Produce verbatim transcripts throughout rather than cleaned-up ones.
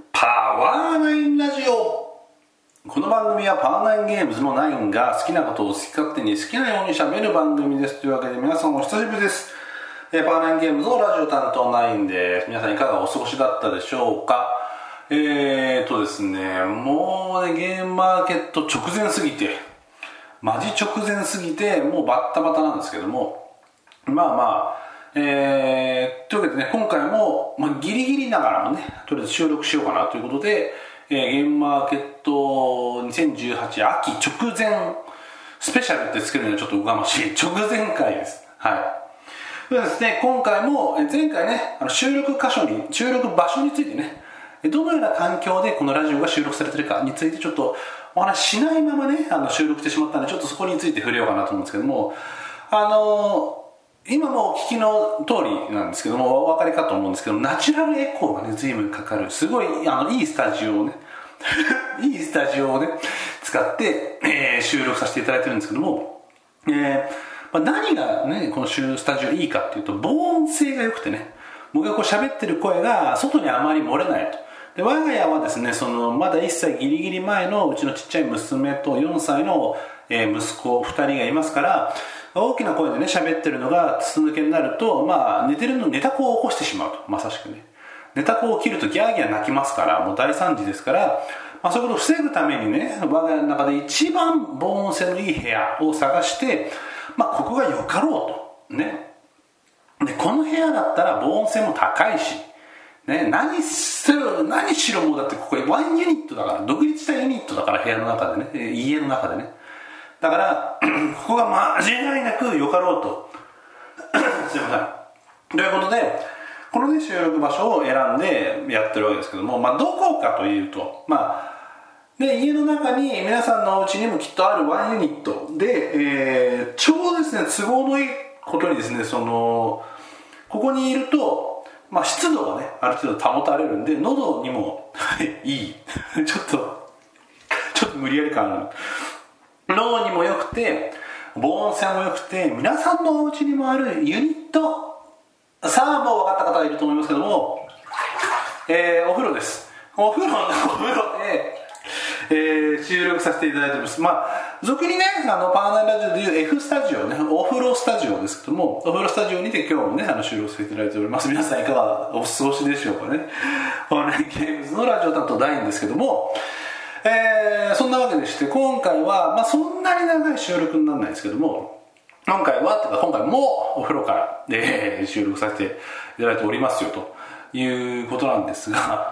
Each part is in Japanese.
パワーナインラジオ。この番組はパワーナインゲームズのナインが好きなことを好き勝手に好きなように喋る番組です。というわけで皆さんお久しぶりです。えー、パワーナインゲームズのラジオ担当ナインです。皆さんいかがお過ごしだったでしょうか。えーとですねもうねゲームマーケット直前すぎてマジ直前すぎてもうバッタバタなんですけども、まあまあえー、というわけでね今回も、まあ、ギリギリながらもねとりあえず収録しようかなということで、えー、ゲームマーケットにせんじゅうはち秋直前スペシャルってつけるのはちょっとうがましい直前回です。はいでですね、今回も前回ねあの収録箇所に収録場所についてねどのような環境でこのラジオが収録されているかについてちょっとお話ししないままねあの収録してしまったのでちょっとそこについて触れようかなと思うんですけども、あの今もお聞きの通りなんですけどもお分かりかと思うんですけどナチュラルエコーがね随分かかるすごいあのいいスタジオをねいいスタジオをね使って、えー、収録させていただいてるんですけども、えーまあ、何がねこのスタジオいいかっていうと防音性が良くてね僕がこう喋ってる声が外にあまり漏れないと。で我が家はですねそのまだいっさいギリギリ前のうちのちっちゃい娘とよんさいの、えー、息子ふたりがいますから大きな声でね喋ってるのが筒抜けになると、まあ、寝てるの寝た子を起こしてしまうと。まさしくね寝た子を起きるとギャーギャー泣きますからもう大惨事ですから、まあ、そういうことを防ぐためにね我が家の中で一番防音性のいい部屋を探して、まあ、ここがよかろうとねでこの部屋だったら防音性も高いしね、何しろ何しろもうだってここワンユニットだから独立したユニットだから部屋の中でね家の中でねだからここが間違いなくよかろうとすいませんということでこの、ね、収録場所を選んでやってるわけですけども、まあ、どこかというとまあで家の中に皆さんのお家にもきっとあるワンユニットで、えー、ちょうどですね都合のいいことにですねそのここにいるとまあ、湿度がねある程度保たれるんで喉にもいいちょっとちょっと無理やり感ある喉にも良くて防音性も良くて皆さんのお家にもあるユニットさあもう分かった方がいると思いますけども、えー、お風呂ですお風呂のお風呂でえー、収録させていただいております。まあ俗にねあのパワーナインラジオでいう F スタジオねお風呂スタジオですけどもお風呂スタジオにて今日もねあの収録させていただいております。皆さんいかがお過ごしでしょうかね。パワーナインゲームズのラジオ担当ダインですけども、えー、そんなわけでして今回は、まあ、そんなに長い収録にならないですけども今回はというか今回もお風呂からで、えー、収録させていただいておりますよということなんですが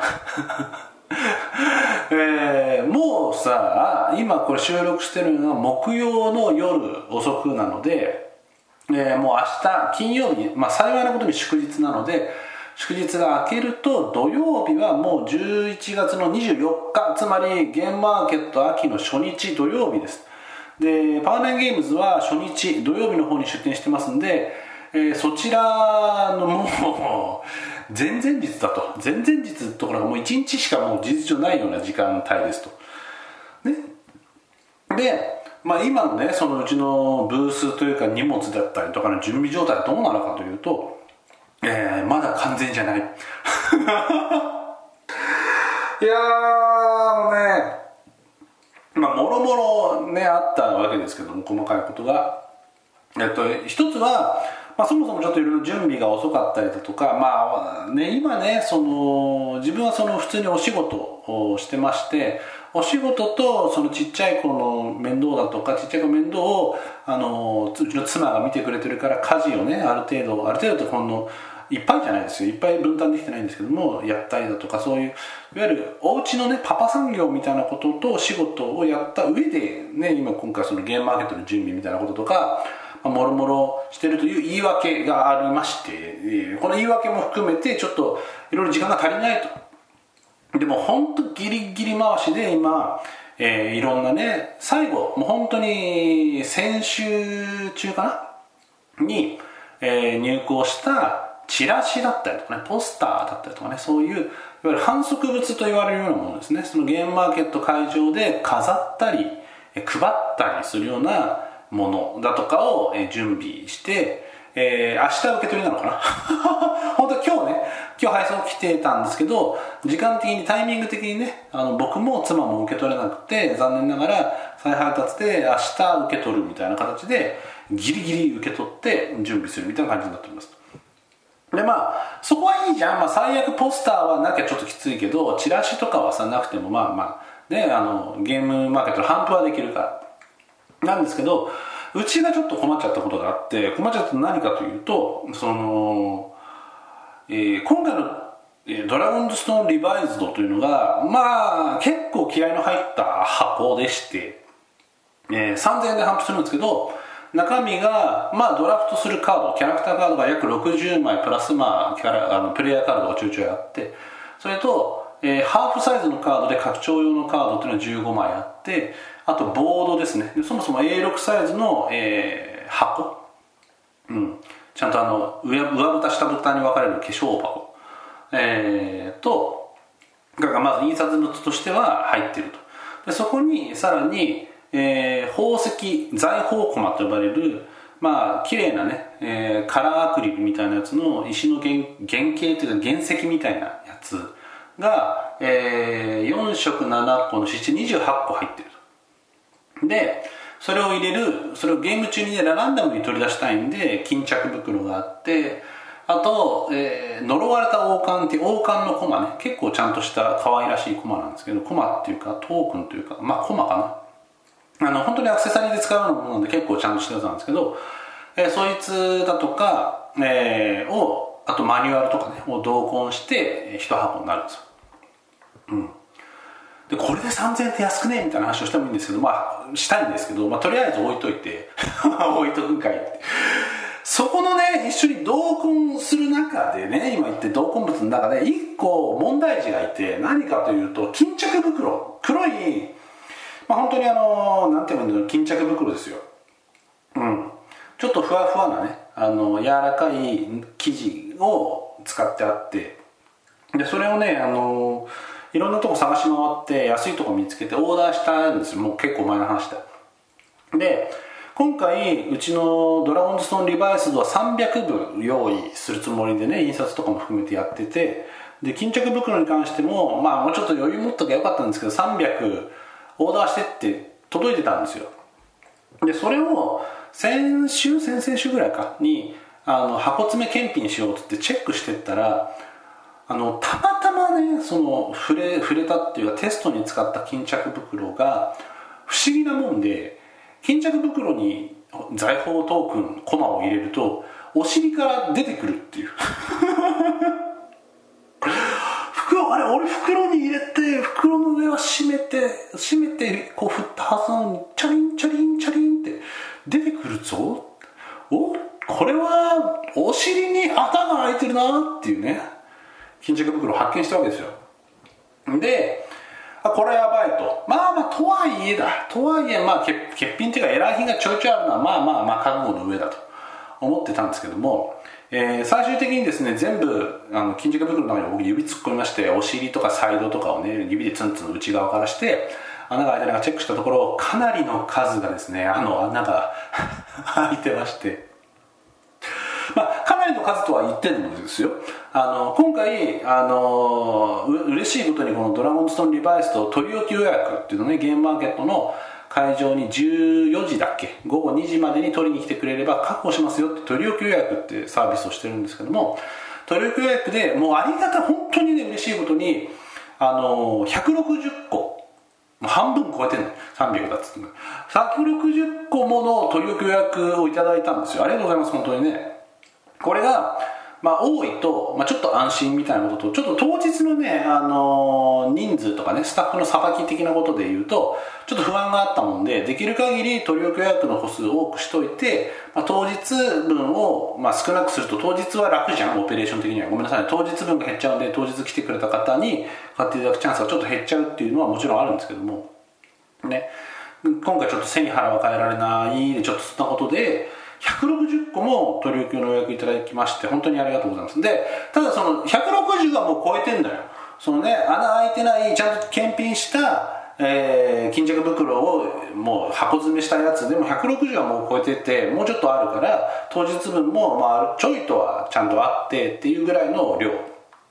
えー、もうさ今これ収録してるのが木曜の夜遅くなので、えー、もう明日金曜日、まあ、幸いなことに祝日なので祝日が明けると土曜日はもうじゅういちがつのにじゅうよっかつまりゲームマーケット秋の初日土曜日です。でパワーナインゲームズは初日土曜日の方に出店してますんで、えー、そちらのもう前々日だと前々日ところがもういちにちしかもう事実上ないような時間帯ですと、ね、で、まあ、今のねそのうちのブースというか荷物だったりとかの準備状態はどうなのかというと、えー、まだ完全じゃないいやーねまあもろもろねあったわけですけども細かいことがえっと一つはまあ、そもそもちょっといろいろ準備が遅かったりだとか、まあね、今ねその自分はその普通にお仕事をしてましてお仕事とそのちっちゃい子の面倒だとかちっちゃい子の面倒をあのうちの妻が見てくれてるから家事をねある程度ある程度とこのいっぱいじゃないですよいっぱい分担できてないんですけどもやったりだとかそういういわゆるお家のねパパ産業みたいなことと仕事をやった上でね今今回そのゲームマーケットの準備みたいなこととかもろもろしてるという言い訳がありましてこの言い訳も含めてちょっといろいろ時間が足りないとでも本当ギリギリ回しで今、えー、いろんなね最後もう本当に先週中かなに、えー、入稿したチラシだったりとかねポスターだったりとかねそういういわゆる販促物と言われるようなものですねそのゲームマーケット会場で飾ったり配ったりするようなものだとかを準備して、えー、明日受け取りなのかな本当は今日ね今今日配送来てたんですけど、時間的にタイミング的にね、あの僕も妻も受け取れなくて、残念ながら再配達で明日受け取るみたいな形でギリギリ受け取って準備するみたいな感じになっております。でまあそこはいいじゃん、まあ、最悪ポスターはなきゃちょっときついけど、チラシとかはさなくてもまあまあね、あのゲームマーケットの販布はできるからなんですけど、うちがちょっと困っちゃったことがあって、困っちゃったのは何かというと、その、えー、今回の、えー、ドラゴンズストーンリバイズドというのがまあ結構気合いの入った箱でして、えー、さんぜんえんで販布するんですけど、中身が、まあ、ドラフトするカード、キャラクターカードが約ろくじゅうまいプラス、まあ、キャラあのプレイヤーカードがちょいちょいあって、それと、えー、ハーフサイズのカードで拡張用のカードっていうのがじゅうごまいあって、あとボードですね。でそもそも エーろく サイズの、えー、箱、うん、ちゃんとあの 上, 上蓋下蓋に分かれる化粧箱、えー、とがまず印刷物としては入っていると。でそこにさらにえー、宝石財宝駒と呼ばれるまあ綺麗なね、えー、カラーアクリルみたいなやつの石の 原, 原型というか原石みたいなやつが、えー、よん色ななこの七にじゅうはちこ入ってると。でそれを入れる、それをゲーム中にねランダムに取り出したいんで巾着袋があって、あと、えー、呪われた王冠っていう王冠の駒ね、結構ちゃんとした可愛らしい駒なんですけど、駒っていうかトークンというかまあ駒かな、あの本当にアクセサリーで使うようなものなんで結構ちゃんとしたやつなんですけど、えー、そいつだとか、えー、をあとマニュアルとかねを同梱して一箱になるんですよ、うん、でこれでさんぜんえんって安くねみたいな話をしてもいいんですけど、まあしたいんですけど、まあ、とりあえず置いといて置いとくんかいって、そこのね一緒に同梱する中でね、今言って同梱物の中で一個問題児がいて、何かというと巾着袋、黒いまあ、本当にあのなんていうの巾着袋ですよ、うん、ちょっとふわふわなねあの柔らかい生地を使ってあって、でそれをねあのいろんなとこ探し回って安いとこ見つけてオーダーしたんですよ。もう結構前の話だ。で今回うちのドラゴンズストーンリバイスドはさんびゃくぶ用意するつもりでね、印刷とかも含めてやってて、で巾着袋に関してもまあもうちょっと余裕持っときゃよかったんですけど、さんびゃくオーダーしてって届いてたんですよ。でそれを先週先々週ぐらいかにあの箱詰め検品しようってチェックしてったら、あのたまたまねその触れ触れたっていうかテストに使った巾着袋が不思議なもんで、巾着袋に財宝トークンコマを入れるとお尻から出てくるっていう袋あれ俺袋に入れて袋の上は閉めて閉めてこう振ったはずなのにチャリンチャリンチャリンって出てくるぞ、おこれはお尻に穴が開いてるなっていうね巾着袋を発見したわけですよ。でこれやばいと、まあまあとはいえだとはいえまあ欠品っていうかエラー品がちょいちょいあるのはまあまあまあ覚悟の上だと思ってたんですけども、えー、最終的にですね全部あの巾着袋の中に僕指突っ込みまして、お尻とかサイドとかをね指でツンツン内側からして穴が開いてないかチェックしたところ、かなりの数がですねあの穴が開いてまして、まあかなりの数とは言ってるんですよ。あの今回あのう嬉しいことにこのドラゴンズストーンリバイスと取り置き予約っていうのね、ゲームマーケットの会場にじゅうよじだっけごごにじまでに取りに来てくれれば確保しますよって取り置き予約ってサービスをしてるんですけども、取り置き予約でもうありがた本当にね嬉しいことにあのひゃくろくじゅっこ、半分超えてるのさんびゃくだっつってひゃくろくじゅっこもの取り置き予約をいただいたんですよ。ありがとうございます本当にね。これがまあ多いと、まあ、ちょっと安心みたいなことと、ちょっと当日のね、あのー、人数とかねスタッフのさばき的なことで言うとちょっと不安があったもんで、できる限り取り置き予約の個数を多くしといて、まあ、当日分を、まあ、少なくすると当日は楽じゃん、オペレーション的には。ごめんなさいね、当日分が減っちゃうんで当日来てくれた方に買っていただくチャンスがちょっと減っちゃうっていうのはもちろんあるんですけどもね、今回ちょっと背に腹は変えられないでちょっとそんなことでひゃくろくじゅっこも取り置きの予約いただきまして本当にありがとうございます。でただそのひゃくろくじゅうはもう超えてんだよ。そのね穴開いてないちゃんと検品した、えー、巾着袋をもう箱詰めしたやつでもひゃくろくじゅうはもう超えてて、もうちょっとあるから当日分もまあちょいとはちゃんとあってっていうぐらいの量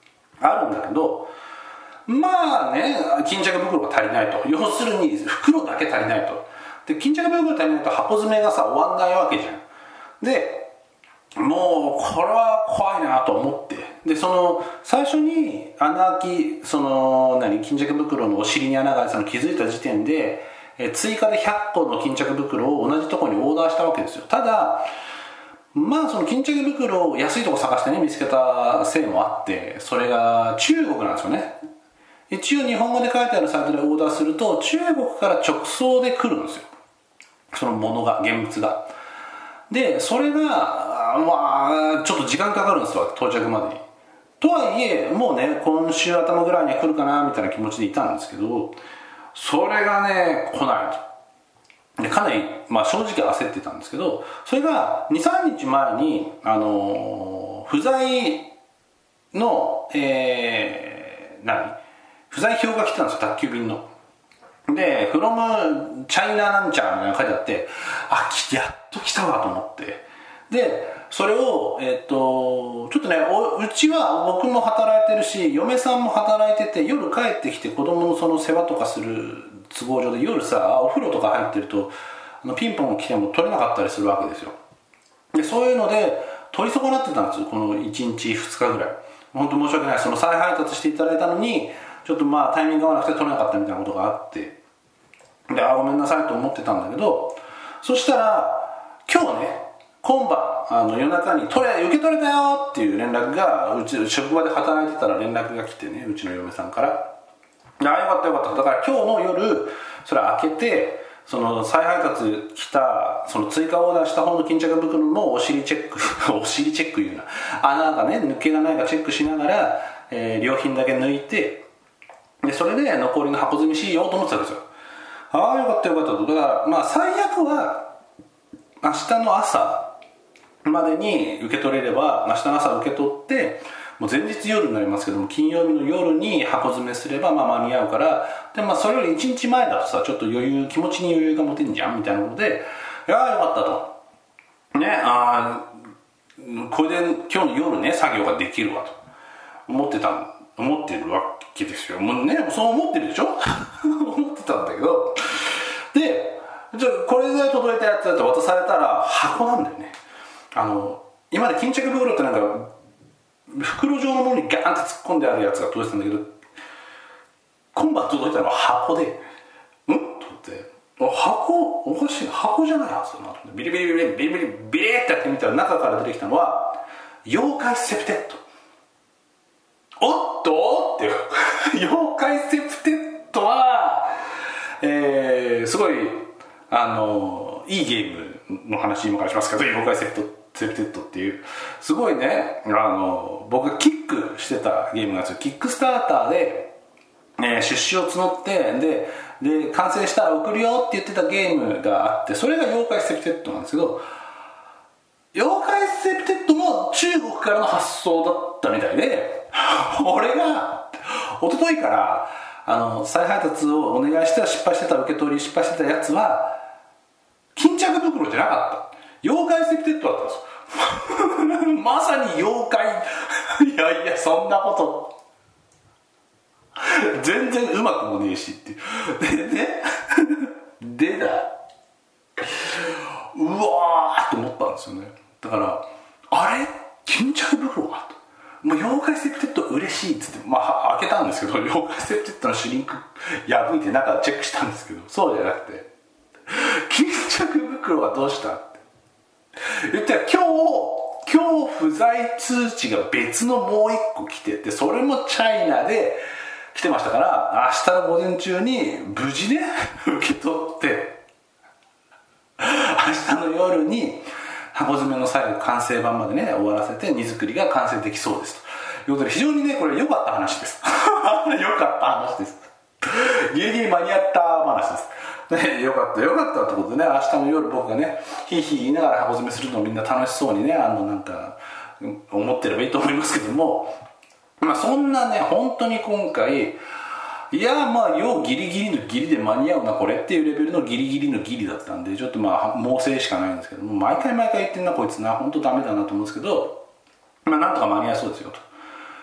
あるんだけど、まあね、巾着袋が足りないと。要するに袋だけ足りないと。で、巾着袋足りないと箱詰めがさ終わんないわけじゃん。で、もうこれは怖いなと思って、でその最初に穴開き、その何巾着袋のお尻に穴が開いたの気づいた時点で、え追加でひゃっこの巾着袋を同じところにオーダーしたわけですよ。ただまあその巾着袋を安いとこ探してね見つけたせいもあって、それが中国なんですよね。一応日本語で書いてあるサイトでオーダーすると中国から直送で来るんですよ、そのものが、現物が。でそれがまあちょっと時間かかるんですよ、到着までに。とはいえもうね今週頭ぐらいには来るかなみたいな気持ちでいたんですけど、それがね来ないと。でかなり、まあ、正直焦ってたんですけど、それが にさんにちまえにあのー、不在のえー、何不在表が来たんですよ、宅急便の。で、from チャイナなんちゃらみたいなの書いてあって、あ、やっと来たわと思って。で、それを、えっと、ちょっとね、うちは僕も働いてるし、嫁さんも働いてて、夜帰ってきて子供のその世話とかする都合上で夜さ、お風呂とか入ってると、あのピンポン来ても取れなかったりするわけですよ。で、そういうので、取り損なってたんですよ、このいちにちふつかぐらい。本当申し訳ない。その再配達していただいたのに、ちょっとまあタイミングが合わなくて取れなかったみたいなことがあって、で、あ、ごめんなさいと思ってたんだけど、そしたら今日ね、今晩あの夜中に取れ受け取れたよっていう連絡が、うち職場で働いてたら連絡が来てね、うちの嫁さんから、あ、よかったよかった。だから今日の夜それ開けて、その再配達来たその追加オーダーした方の巾着袋のお尻チェックお尻チェックいうな、穴がね抜けがないかチェックしながら、えー、良品だけ抜いて、でそれで残りの箱詰めしようと思ってたんですよ。ああよかったよかったと。だからまあ最悪は明日の朝までに受け取れれば、明日の朝受け取ってもう前日夜になりますけども、金曜日の夜に箱詰めすればまあ間に合うから、でまあそれよりいちにちまえだとさ、ちょっと余裕、気持ちに余裕が持てんじゃんみたいなことで、いやーよかったとね、あこれで今日の夜ね作業ができるわと思ってた思ってるわけですよ。もうねそう思ってるでしょ思ってたんだけど、でじゃあこれで届いたやつだと渡されたら箱なんだよね。あの今まで巾着袋ってなんか袋状のものにガーンって突っ込んであるやつが届いてたんだけど、今晩届いたのは箱で、うんと思って、箱おかしい、箱じゃないはずだなと思って、ビリビリビリビリビリビリビリってやってみたら中から出てきたのは妖怪セプテッド。おっとって妖怪セプテッドは、えー、すごいあのいいゲームの話今からしますけど、妖怪セプテッドセプテッドっていうすごいね、あの僕がキックしてたゲームなんですよ。キックスターターで、えー、出資を募ってでで完成したら送るよって言ってたゲームがあって、それが妖怪セプテッドなんですけど、妖怪セプテッドも中国からの発想だったみたいで、俺が一昨日からあの再配達をお願いして失敗してた、受け取り失敗してたやつは巾着袋じゃなかった、妖怪セプテッドだったんですよまさに妖怪いやいやそんなこと全然うまくもねえしっていうでねでだうわーって思ったんですよね。だからあれ巾着袋はと、もう妖怪セプテッド嬉しいっつって、まあ開けたんですけど、妖怪セプテッドのシュリンク破いて中チェックしたんですけど、そうじゃなくて巾着袋はどうしたって言ったら、今日今日不在通知が別のもう一個来てて、それもチャイナで来てましたから、明日の午前中に無事ね受け取って、明日の夜に箱詰めの最後完成版までね終わらせて荷造りが完成できそうですということで、非常にねこれ良かった話です良かった話ですギリギリ間に合った話ですね。よかったよかったってことでね、明日の夜僕がねヒーヒー言いながら箱詰めするのをみんな楽しそうにね、あのなんか思ってればいいと思いますけども、まあそんなね本当に今回、いやまあ要ギリギリのギリで間に合うなこれっていうレベルのギリギリのギリだったんで、ちょっとまあ猛省しかないんですけども、毎回毎回言ってんなこいつな、本当ダメだなと思うんですけど、まあなんとか間に合いそうですよと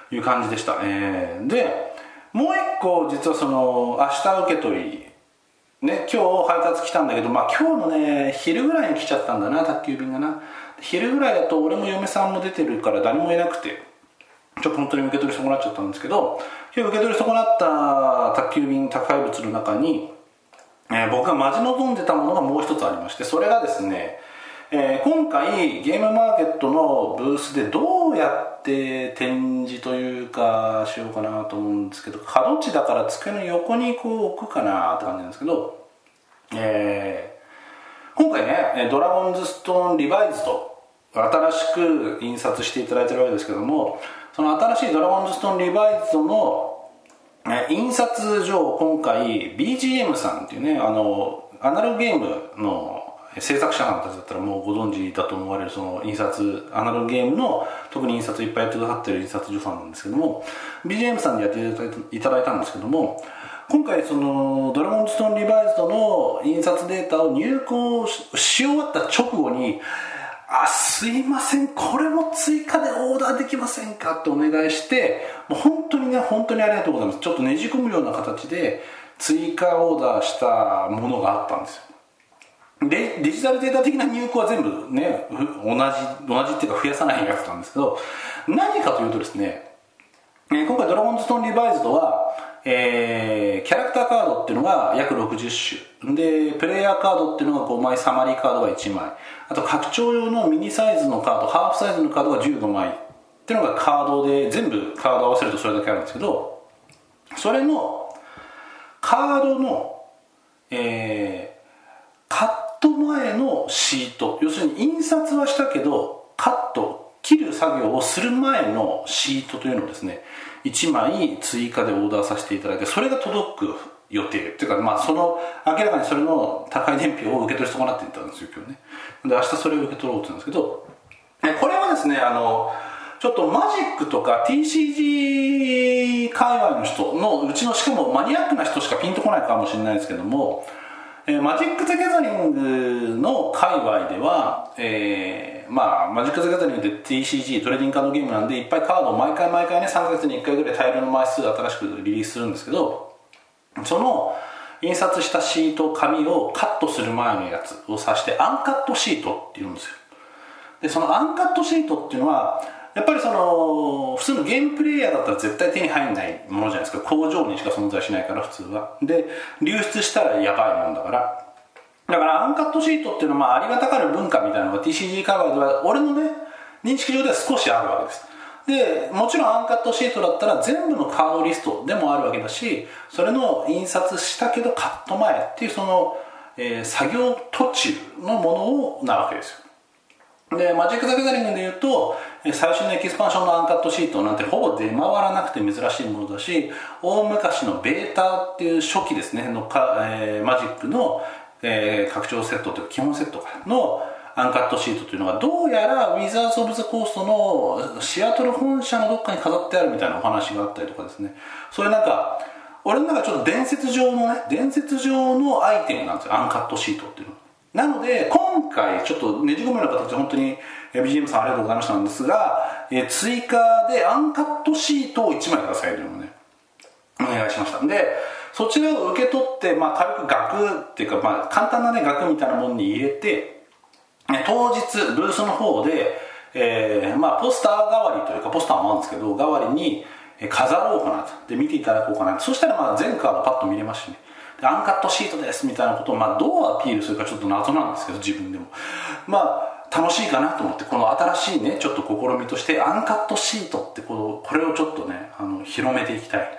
いう感じでした。えー、でもう一個実はその明日受け取りね、今日配達来たんだけど、まあ今日のね昼ぐらいに来ちゃったんだな、宅急便がな。昼ぐらいだと俺も嫁さんも出てるから誰もいなくて、ちょっと本当に受け取り損なっちゃったんですけど、今日受け取り損なった宅急便宅配物の中に、えー、僕が待ち望んでたものがもう一つありまして、それがですね、えー、今回ゲームマーケットのブースでどうやって展示というかしようかなと思うんですけど、角地だから机の横にこう置くかなって感じなんですけど、えー、今回ねドラゴンズストーンリバイズと新しく印刷していただいてるわけですけども、その新しいドラゴンズストーンリバイズの印刷上、今回 ビージーエム さんっていうね、あのアナログゲームの制作者さんたちだったらもうご存知だと思われるその印刷アナログゲームの特に印刷いっぱいやってくださってる印刷所さんなんですけども、 ビージーエム さんでやっていただいたんですけども、今回そのドラゴンズストーンリバイズドの印刷データを入稿し終わった直後に、あ、すいませんこれも追加でオーダーできませんかってお願いして、もう本当にね本当にありがとうございます。ちょっとねじ込むような形で追加オーダーしたものがあったんですよ。でデジタルデータ的な入稿は全部ね同じ同じっていうか増やさないやつなんですけど、何かというとですね、今回ドラゴンズストーンリバイズドは、えー、キャラクターカードっていうのが約ろくじゅっ種で、プレイヤーカードっていうのがごまい、サマリーカードがいちまい、あと拡張用のミニサイズのカード、ハーフサイズのカードがじゅうごまいっていうのがカードで、全部カード合わせるとそれだけあるんですけど、それのカードの、えー、カット前のシート、要するに印刷はしたけどカット切る作業をする前のシートというのをですねいちまい追加でオーダーさせていただいて、それが届く予定っていうか、まあその明らかにそれの高い伝票を受け取り損なっていったんですよ今日ね。で明日それを受け取ろうって言うんですけど、これはですねあのちょっとマジックとか ティーシージー 界隈の人のうちの、しかもマニアックな人しかピンとこないかもしれないですけども、えー、マジック・ザ・ギャザリングの界隈では、えー、まあマジック・ザ・ギャザリングで ティーシージー トレーディングカードゲームなんでいっぱいカードを毎回毎回ねさんかげつにいっかいぐらい大量の枚数新しくリリースするんですけど、その印刷したシート紙をカットする前のやつを指してアンカットシートっていうんですよ。でそのアンカットシートっていうのはやっぱりその普通のゲームプレイヤーだったら絶対手に入んないものじゃないですか。工場にしか存在しないから普通は。で流出したらやばいもんだから、だからアンカットシートっていうのはまあありがたかる文化みたいなのが ティーシージー 界隈では俺のね認識上では少しあるわけです。でもちろんアンカットシートだったら全部のカードリストでもあるわけだし、それの印刷したけどカット前っていうその、えー、作業途中のものをなわけですよ。でマジック・ザ・ギャザリングでいうと最新のエキスパンションのアンカットシートなんてほぼ出回らなくて珍しいものだし、大昔のベータっていう初期ですねのか、えー、マジックの、えー、拡張セットというか基本セットのアンカットシートというのがどうやらウィザーズ・オブ・ザ・コーストのシアトル本社のどっかに飾ってあるみたいなお話があったりとかですね、それなんか俺の中ちょっと伝説上のね伝説上のアイテムなんですよアンカットシートっていうのは。なので今回ちょっとねじ込むような形で本当に ビージーエム さんありがとうございましたなんですが、え追加でアンカットシートをいちまいくださいというのをねお願いしました。でそちらを受け取って、まあ、軽く額っていうか、まあ、簡単なね額みたいなものに入れて当日ブースの方で、えーまあ、ポスター代わりというかポスターもあるんですけど代わりに飾ろうかなと、で見ていただこうかなと。そしたらまあ全カードパッと見れますしね、アンカットシートですみたいなことをまあどうアピールするかちょっと謎なんですけど自分でもまあ楽しいかなと思って、この新しいねちょっと試みとしてアンカットシートってこうこれをちょっとねあの広めていきたい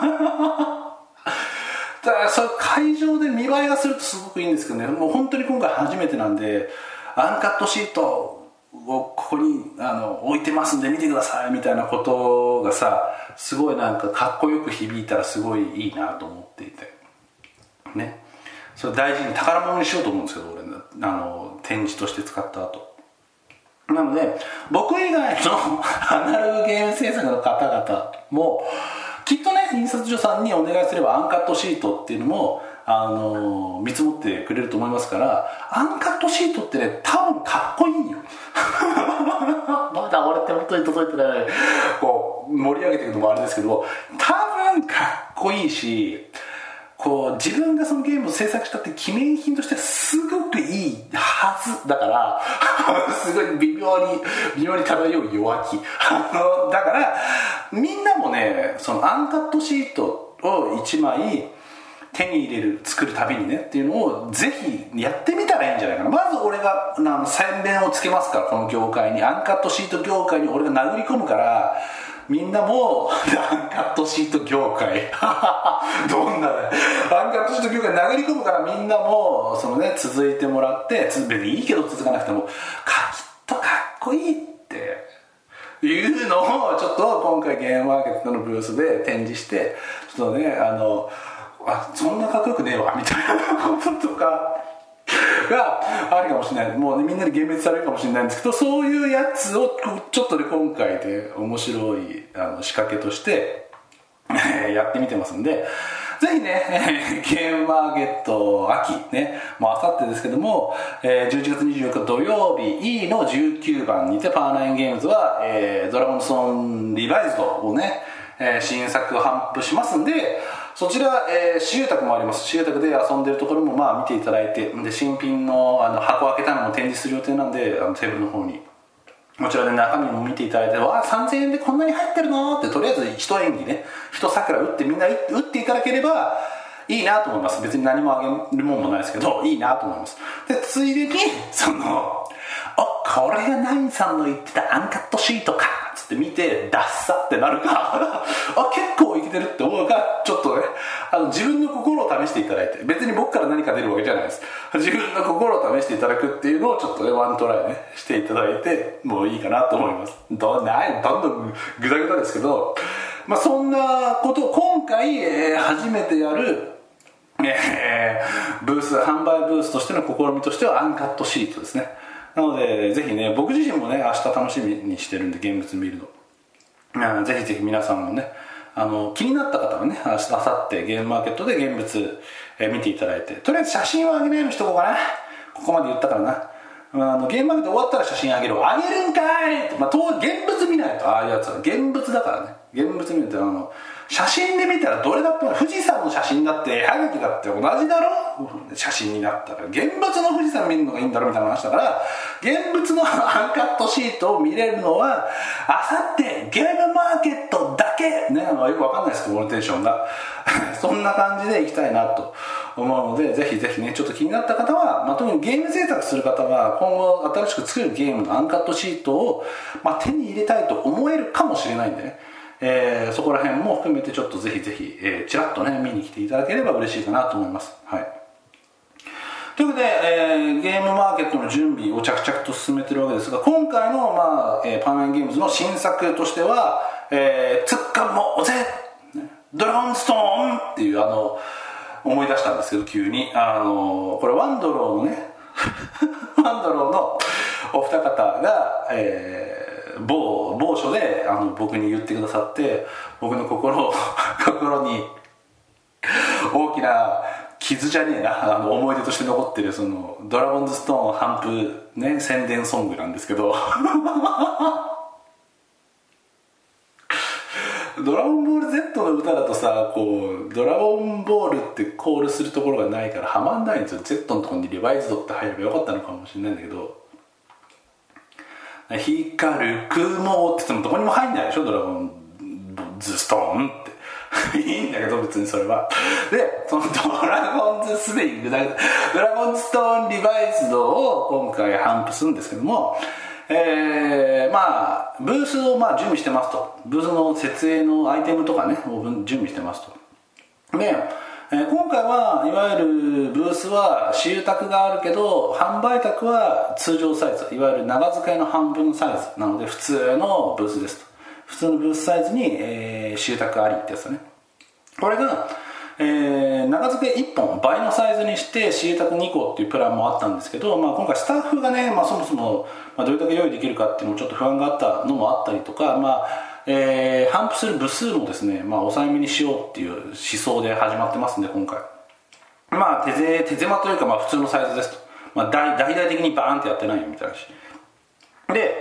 だからそれ会場で見栄えがするとすごくいいんですけどね、もう本当に今回初めてなんでアンカットシートをここにあの置いてますんで見てくださいみたいなことがさすごいなんかかっこよく響いたらすごいいいなと思っていてね、それ大事に宝物にしようと思うんですけど俺あの展示として使った後なので僕以外のアナログゲーム制作の方々もきっとね印刷所さんにお願いすればアンカットシートっていうのもあの見積もってくれると思いますから、アンカットシートってね多分かっこいいよまだ俺手元に届いてないこうを盛り上げていくのもあれですけど、多分かっこいいし、こう自分がそのゲームを制作したって記念品としてはすごくいいはずだからすごい微妙に微妙に漂う弱気だからみんなもね、そのアンカットシートをいちまい手に入れる作るたびにねっていうのをぜひやってみたらいいんじゃないかな。まず俺があの宣伝をつけますから、この業界に、アンカットシート業界に俺が殴り込むから、みんなもアンカットシート業界どんなねアンカットシート業界に殴り込むから、みんなもそのね続いてもらって、別にいいけど続かなくてもかきっとかっこいいっていうのをちょっと今回ゲームマーケットのブースで展示して、ちょっとねあのあそんなかっこよくねえわみたいなこととかがあるかもしれない。もう、ね、みんなで幻滅されるかもしれないんですけど、そういうやつをちょっとね今回で面白いあの仕掛けとしてやってみてますんで、ぜひねゲームマーケット秋ね、もうあさってですけども、えー、じゅういちがつにじゅうよっか土曜日 E のじゅうきゅうばんにてパーナインゲームズは、えー、ドラゴンズソンリバイズドをね、えー、新作を頒布しますんで、そちら、えー、私有宅もあります。私有宅で遊んでるところもまあ見ていただいて、で新品の、あの箱開けたのも展示する予定なんで、あのテーブルの方にこちらで中身も見ていただいて、わあさんぜんえんでこんなに入ってるのってとりあえず一演技ね、一桜打ってみんな打っていただければいいなと思います。別に何もあげるもんもないですけどいいなと思います。でついでにそのおこれがナインさんの言ってたアンカットシートかつって見てダッサってなるかあ結構いけてるって思うか、ちょっとねあの自分の心を試していただいて、別に僕から何か出るわけじゃないです。自分の心を試していただくっていうのをちょっとねワントライねしていただいてもういいかなと思います。どないどんどんグダグダですけど、まあそんなことを今回、えー、初めてやるえー、ブース販売ブースとしての試みとしてはアンカットシートですね。なのでぜひね、僕自身もね明日楽しみにしてるんで現物見るの、ぜひぜひ皆さんもねあの気になった方はね明日明後日ゲームマーケットで現物、えー、見ていただいて、とりあえず写真をあげないようにしとこうかな。ここまで言ったからな。あのゲームマーケット終わったら写真あげるあげるんかいって、まあ、現物見ないと、ああいうやつは現物だからね。現物見るとあの写真で見たらどれだって富士山の写真だって絵はがきだって同じだろ、写真になったら現物の富士山見るのがいいんだろみたいな話だから、現物のアンカットシートを見れるのはあさってゲームマーケットだけね。あのよくわかんないですけどこのテンションがそんな感じでいきたいなと思うので、ぜひぜひねちょっと気になった方は、まあ、特にゲーム制作する方は今後新しく作るゲームのアンカットシートを、まあ、手に入れたいと思えるかもしれないんでね、えー、そこら辺も含めてちょっとぜひぜひ、えー、ちらっとね見に来ていただければ嬉しいかなと思います。はい。ということで、えー、ゲームマーケットの準備を着々と進めてるわけですが、今回の、まあえー、パーナインゲームズの新作としては、えー、ツッカモゼドラゴンストーンっていうあの思い出したんですけど急にあのこれワンドローのねワンドローのお二方が、えー某某所であの僕に言ってくださって、僕の心心に大きな傷じゃねえなあの思い出として残ってるそのドラゴンズストーン頒布ね宣伝ソングなんですけどドラゴンボール Z の歌だとさ、こうドラゴンボールってコールするところがないからハマんないんですよ。 Z のところにリバイズドって入ればよかったのかもしれないんだけど、光る雲って言ってもどこにも入んないでしょドラゴンズストーンっていいんだけど別にそれは。でそのドラゴンズすでに具体的ドラゴンズストーンリバイズドを今回頒布するんですけども、えー、まあブースをまあ準備してますと、ブースの設営のアイテムとかねを準備してますと。でえー、今回はいわゆるブースは私有宅があるけど販売宅は通常サイズ、いわゆる長机の半分サイズなので普通のブースですと。普通のブースサイズに、えー、私有宅ありってやつだね。これが、えー、長机いっぽん倍のサイズにして私有宅にこっていうプランもあったんですけど、まあ、今回スタッフがね、まあ、そもそも、まあ、どれだけ用意できるかっていうのもちょっと不安があったのもあったりとか、まあえー、頒布する部数もですね、まあ、抑えめにしようっていう思想で始まってますんで今回まあ手勢手狭というかまあ普通のサイズですと、まあ、大大々的にバーンってやってないよみたいなしで、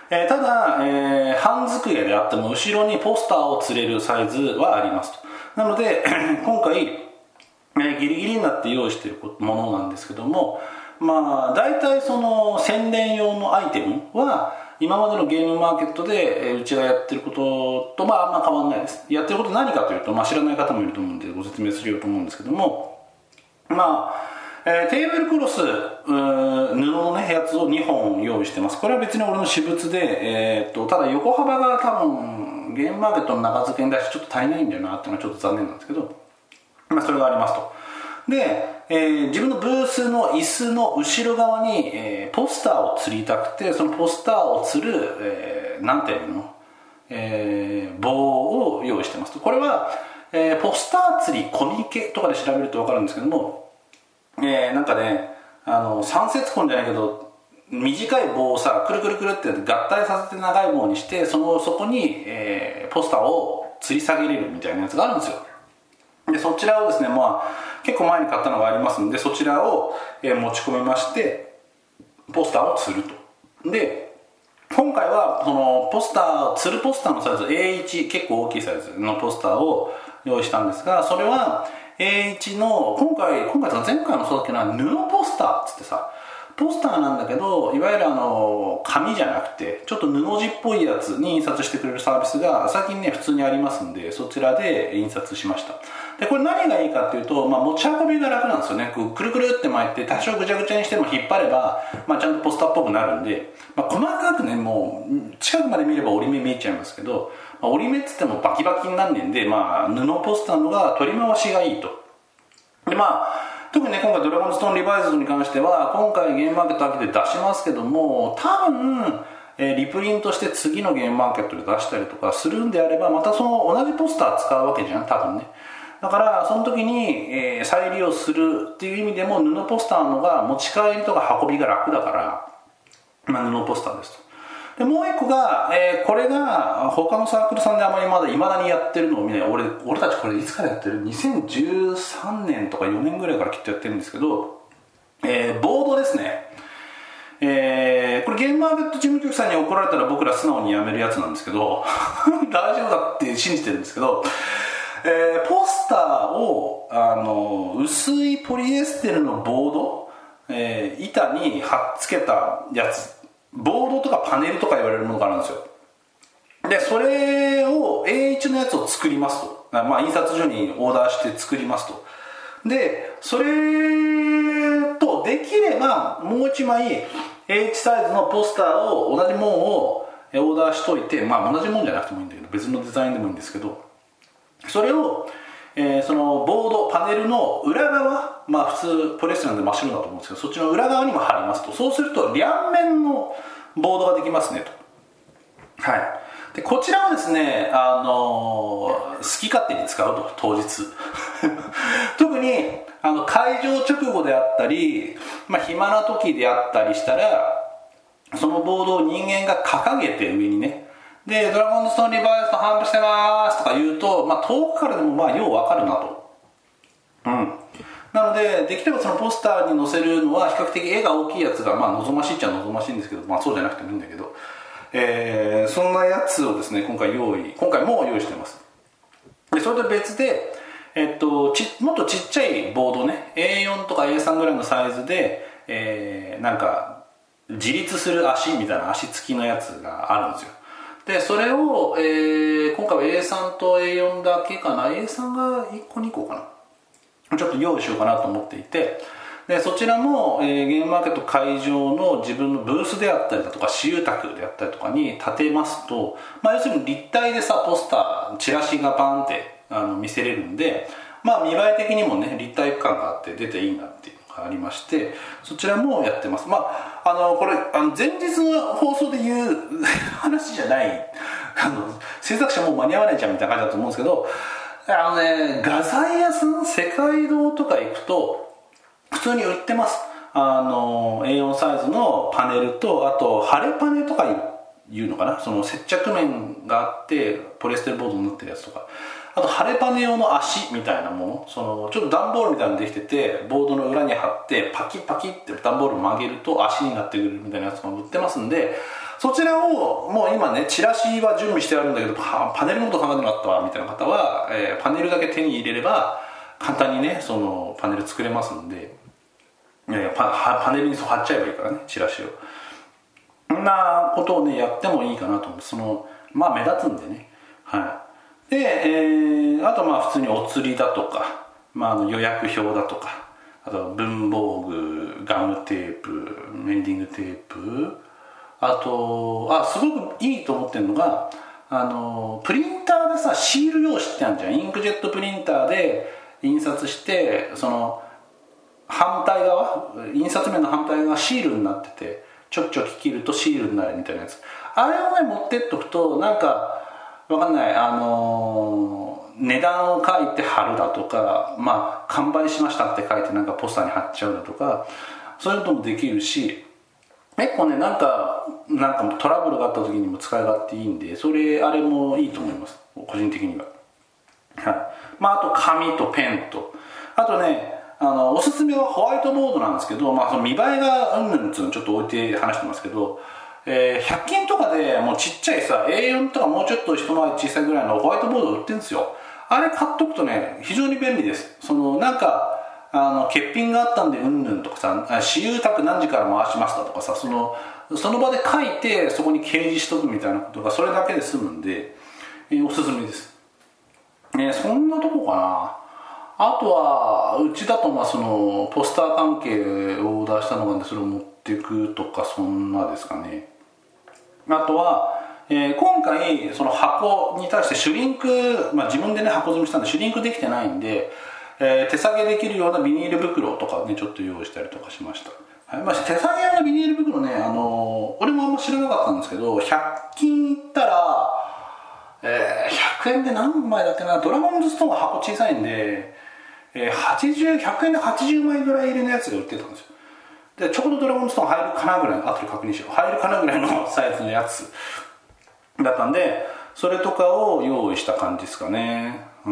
えー、ただ、えー、半机であっても後ろにポスターを吊れるサイズはありますと。なので今回、えー、ギリギリになって用意しているものなんですけども、まあ大体その宣伝用のアイテムは今までのゲームマーケットで、えー、うちがやってることとまああんま変わらないです。やってること何かというと、まあ、知らない方もいると思うんでご説明するようと思うんですけども、まあえー、テーブルクロス布の、ね、やつをにほん用意してます。これは別に俺の私物で、えー、っとただ横幅が多分ゲームマーケットの中付けに対してちょっと足りないんだよなっていうのはちょっと残念なんですけど、まあ、それがありますと。で、えー、自分のブースの椅子の後ろ側に、えー、ポスターを吊りたくて、そのポスターを吊る、えー、なんていうの、えー、棒を用意してますと。これは、えー、ポスター吊りコミケとかで調べると分かるんですけども、えー、なんかね、あの三節棍じゃないけど短い棒をさくるくるくるって合体させて長い棒にして、そのそこに、えー、ポスターを吊り下げれるみたいなやつがあるんですよ。でそちらをですね、まあ結構前に買ったのがありますので、そちらを、えー、持ち込みましてポスターを吊ると。で今回はそのポスター吊るポスターのサイズ エーワン 結構大きいサイズのポスターを用意したんですが、それはエーワン の今回今回とか前回もそうだけど布ポスターっつってさ、ポスターなんだけどいわゆるあの紙じゃなくてちょっと布地っぽいやつに印刷してくれるサービスが最近ね普通にありますんで、そちらで印刷しました。でこれ何がいいかっていうと、まあ、持ち運びが楽なんですよね。こうくるくるって巻いて多少ぐちゃぐちゃにしても引っ張れば、まあ、ちゃんとポスターっぽくなるんで、まあ、細かくねもう近くまで見れば折り目見えちゃいますけど、まあ、折り目っつってもバキバキになんねんで、まあ、布ポスターのが取り回しがいいと。でまあ特にね今回ドラゴンストーンリバイズドに関しては今回ゲームマーケット秋で出しますけども、多分、えー、リプリントして次のゲームマーケットで出したりとかするんであれば、またその同じポスター使うわけじゃん多分ね。だからその時に、えー、再利用するっていう意味でも布ポスターのが持ち帰りとか運びが楽だから、まあ、布ポスターですと。でもう一個が、えー、これが他のサークルさんであまりまだ未だにやってるのを見ない。 俺, 俺たちこれいつからやってるにせんじゅうさんねんとかよねんぐらいからきっとやってるんですけど、えー、ボードですね。えー、これゲームマーケット事務局さんに怒られたら僕ら素直にやめるやつなんですけど大丈夫だって信じてるんですけど、えー、ポスターをあの薄いポリエステルのボード、えー、板に貼っつけたやつ、ボードとかパネルとか言われるものがあるんですよ。でそれを エーワン のやつを作りますと、まあ、印刷所にオーダーして作りますと。でそれとできればもう一枚 エーワン サイズのポスターを同じものをオーダーしといて、まあ同じものじゃなくてもいいんだけど別のデザインでもいいんですけど、それを、えー、そのボードパネルの裏側、まあ普通ポリエステルなんで真っ白だと思うんですけど、そっちの裏側にも貼りますと。そうすると両面のボードができますねと。はい。でこちらはですね、あのー、好き勝手に使うと当日特にあの会場直後であったり、まあ、暇な時であったりしたらそのボードを人間が掲げて上にね、でドラゴンストーンリバイスと販売してますとか言うと、まあ、遠くからでもまあようわかるなと。うんなのでできればそのポスターに載せるのは比較的絵が大きいやつがまあ望ましいっちゃ望ましいんですけど、まあそうじゃなくてもいいんだけど、えー、そんなやつをですね今回用意今回も用意してます。でそれと別で、えっと、ちもっとちっちゃいボードね エーよん とか エースリー ぐらいのサイズで、えー、なんか自立する足みたいな足付きのやつがあるんですよ。でそれを、えー、今回は エースリー と エーよん だけかな、 エースリー がいっこにこかなちょっと用意しようかなと思っていて、でそちらも、えー、ゲームマーケット会場の自分のブースであったりだとか私有宅であったりとかに立てますと、まあ、要するに立体でさポスターチラシがバーンってあの見せれるんで、まあ見栄え的にもね立体感があって出ていいなっていうのがありまして、そちらもやってます。まああのこれあの前日の放送で言う話じゃない、あの制作者もう間に合わないじゃんみたいな感じだと思うんですけど、あのね画材屋さん世界堂とか行くと普通に売ってます。あの エーよん サイズのパネルと、あと晴れパネとかいうのかな、その接着面があってポリエステルボードになってるやつとか、あと晴れパネ用の足みたいなもの、そのちょっと段ボールみたいなのできててボードの裏に貼ってパキパキって段ボール曲げると足になってくるみたいなやつも売ってますんで、 そちらをもう今ねチラシは準備してあるんだけど パ, パネルのこと考えてなかったわみたいな方は、えー、パネルだけ手に入れれば簡単にねそのパネル作れますんで、えー、パ, パネルに貼っちゃえばいいからねチラシを。そんなことをねやってもいいかなと思う。そのまあ目立つんでね。はい。で、えー、あとまあ普通にお釣りだとか、まあ、あの予約表だとか、あと文房具、ガムテープ、メンディングテープ、あとあすごくいいと思ってるのがあのプリンターでさシール用紙ってあるじゃん。インクジェットプリンターで印刷してその反対側印刷面の反対側がシールになっててちょきちょき切るとシールになるみたいなやつ、あれをね持ってっとくとなんかわかんないあのー、値段を書いて貼るだとか、まあ完売しましたって書いてなんかポスターに貼っちゃうだとかそういうこともできるし、結構ねなんかなんかトラブルがあった時にも使い勝手いいんで、それあれもいいと思います個人的には。はい。まああと紙とペンと、あとねあのおすすめはホワイトボードなんですけど、まあ、その見栄えがうんぬんっていうのをちょっと置いて話してますけど、えー、ひゃく均とかでもうちっちゃいさ エーよん とかもうちょっと一回り小さいぐらいのホワイトボード売ってるんですよ。あれ買っとくとね非常に便利です。そのなんかあの欠品があったんでうんぬんとかさ、私有宅何時から回しましたとかさ、そのその場で書いてそこに掲示しとくみたいなことがそれだけで済むんで、えー、おすすめです。えー、そんなとこかな。あとはうちだとまあそのポスター関係をオーダーしたのがあってそれを持っていくとかそんなですかね。あとは、えー、今回その箱に対してシュリンク、まあ、自分でね箱詰めしたんでシュリンクできてないんで、えー、手作業できるようなビニール袋とかねちょっと用意したりとかしました。はい。まあ、手作業用のビニール袋ね、あのー、俺もあんま知らなかったんですけどひゃく均いったら、えー、ひゃくえんで何枚だっけな、ドラゴンズストーンは箱小さいんでえー、はちじゅう、ひゃくえんではちじゅうまいぐらい入りのやつが売ってたんですよ。でちょうどドラゴンストーン入るかなぐらい、後で確認しよう、入るかなぐらいのサイズのやつだったんでそれとかを用意した感じですかね。うん、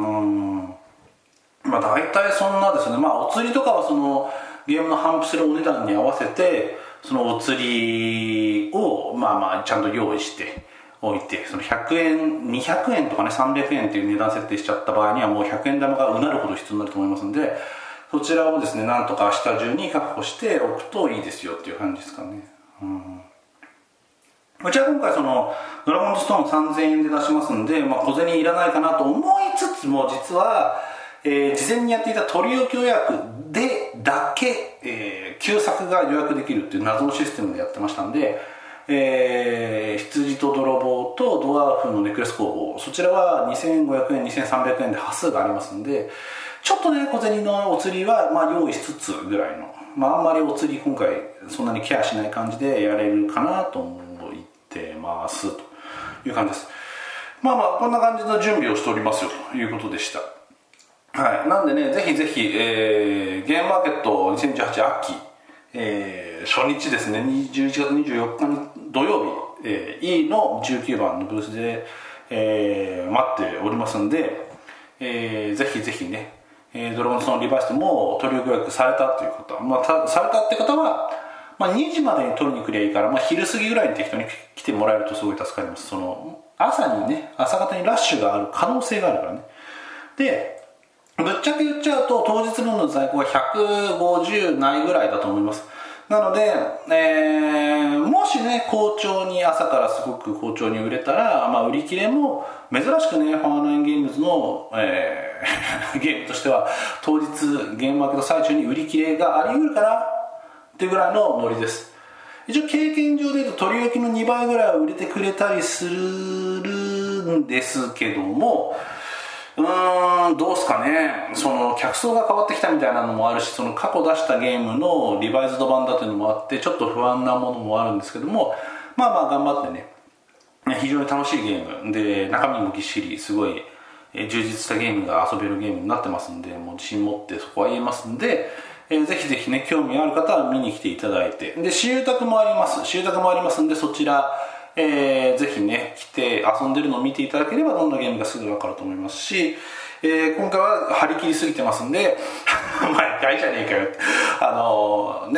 まあ大体そんなですね。まあお釣りとかはそのゲームの販布するお値段に合わせてそのお釣りをまあまあちゃんと用意して置いて、そのひゃくえんにひゃくえんとかねさんびゃくえんっていう値段設定しちゃった場合にはもうひゃくえん玉がうなるほど必要になると思いますので、そちらをですねなんとか明日中に確保しておくといいですよっていう感じですかね。うん、うちは今回そのドラゴンズストーンさんぜんえんで出しますんで、まあ、小銭いらないかなと思いつつも実は、えー、事前にやっていた取り置き予約でだけ、えー、旧作が予約できるっていう謎のシステムでやってましたんで、えー、羊と泥棒とドワーフのネックレス工房、そちらはにせんごひゃくえんにせんさんびゃくえんで端数がありますんで、ちょっとね小銭のお釣りはまあ用意しつつぐらいの、まああんまりお釣り今回そんなにケアしない感じでやれるかなと思ってますという感じです。まあまあこんな感じの準備をしておりますよということでした。はい。なんでねぜひぜひ、えー、ゲームマーケットにせんじゅうはち秋、えー、初日ですねじゅういちがつにじゅうよっかに土曜日、えー、E のじゅうきゅうばんのブースで、えー、待っておりますんで、えー、ぜひぜひね、えー、ドラゴンズのリバイスも取り置き予約されたという方、まあ、たされたって方は、まあ、にじまでに取りに来りゃいいから、まあ、昼過ぎぐらいに適当に来てもらえるとすごい助かります。その朝にね朝方にラッシュがある可能性があるからね。でぶっちゃけ言っちゃうと当日分の在庫がひゃくごじゅうないぐらいだと思います。なので、えー、もしね好調に朝からすごく好調に売れたら、まあ、売り切れも珍しくねファーナインゲームズの、えー、ゲームとしては当日ゲームマーケット最中に売り切れがあり得るかなっていうぐらいのノリです。一応経験上で言うと取り置きのにばいぐらいは売れてくれたりするんですけども、うーんどうすかね、その客層が変わってきたみたいなのもあるし、その過去出したゲームのリバイズド版だというのもあってちょっと不安なものもあるんですけども、まあまあ頑張ってね非常に楽しいゲームで中身もぎっしりすごい充実したゲームが遊べるゲームになってますんで、もう自信持ってそこは言えますんで、えー、ぜひぜひね興味ある方は見に来ていただいて、で私有宅もあります私有宅もありますんでそちらえー、ぜひね来て遊んでるのを見ていただければどんなゲームかすぐ分かると思いますし、えー、今回は張り切りすぎてますんで毎回じゃねえかよってあのー、ね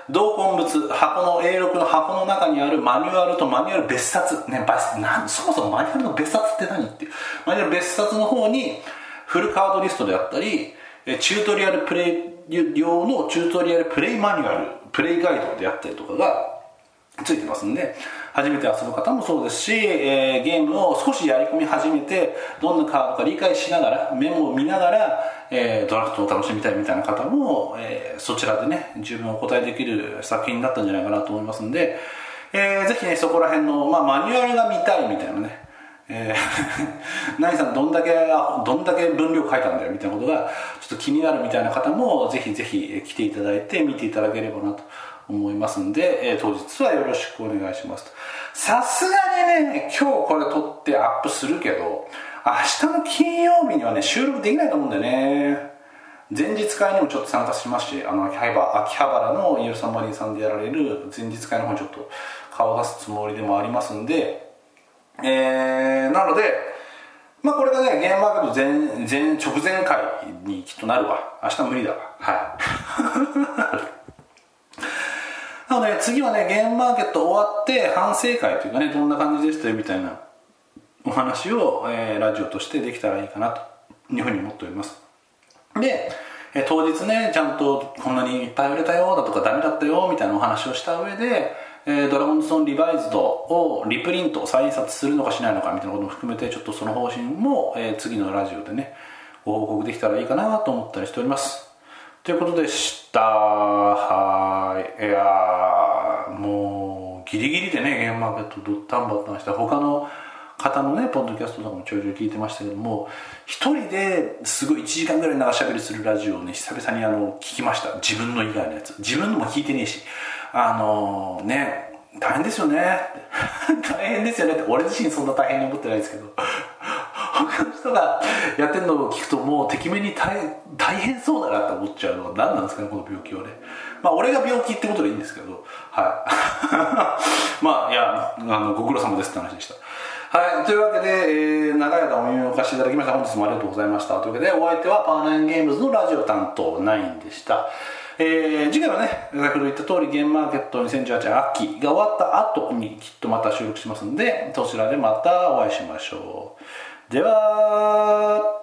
同梱物、箱の エーろく の箱の中にあるマニュアルとマニュアル別冊、ね、なんそもそもマニュアルの別冊って何っていうマニュアル別冊の方にフルカードリストであったり、チュートリアルプレイ用のチュートリアルプレイマニュアル、プレイガイドであったりとかがついてますんで、初めて遊ぶ方もそうですし、えー、ゲームを少しやり込み始めてどんなカードか理解しながらメモを見ながら、えー、ドラフトを楽しみたいみたいな方も、えー、そちらでね十分お答えできる作品だったんじゃないかなと思いますんで、えー、ぜひねそこら辺の、まあ、マニュアルが見たいみたいなね、えー、何さんどんだけどんだけ分量書いたんだよみたいなことがちょっと気になるみたいな方もぜひぜひ来ていただいて見ていただければなと思いますんで、えー、当日はよろしくお願いしますと。さすがにね今日これ撮ってアップするけど明日の金曜日にはね収録できないと思うんだよね。前日会にもちょっと参加しまして、あの秋葉原のイエルサンマリーさんでやられる前日会の方にちょっと顔を出すつもりでもありますんで、えー、なのでまあこれがねゲームマーケット 前, 前直前会にきっとなるわ。明日無理だわ。はいなので次はねゲームマーケット終わって反省会というかねどんな感じでしたよみたいなお話を、えー、ラジオとしてできたらいいかなというふうに思っております。で、えー、当日ねちゃんとこんなにいっぱい売れたよだとかダメだったよみたいなお話をした上で、えー、ドラゴンズトーンリバイズドをリプリント再印刷するのかしないのかみたいなことも含めてちょっとその方針も、えー、次のラジオでねご報告できたらいいかなと思ったりしております。ということでした。はい。いやーもうギリギリでねゲームマーケットドッタンバッタンした他の方のねポッドキャストとかもちょいちょい聞いてましたけども、一人ですごいいちじかんぐらい長しゃべりするラジオをね久々にあの聞きました。自分の以外のやつ自分のも聞いてねえしあのー、ね大変ですよね大変ですよねって俺自身そんな大変に思ってないですけど他の人がやってるのを聞くともうてきめに 大, 大変そうだなって思っちゃうのは何なんですかねこの病気をね。まあ俺が病気ってことでいいんですけどはいまあいやあのご苦労様ですって話でした。はい、というわけで、えー、長い間お耳をお貸しいただきました本日もありがとうございました。というわけでお相手はパワーナインゲームズのラジオ担当ナインでした。えー、次回はね先ほど言った通りゲームマーケットにせんじゅうはち秋が終わった後にきっとまた収録しますのでそちらでまたお会いしましょう。では。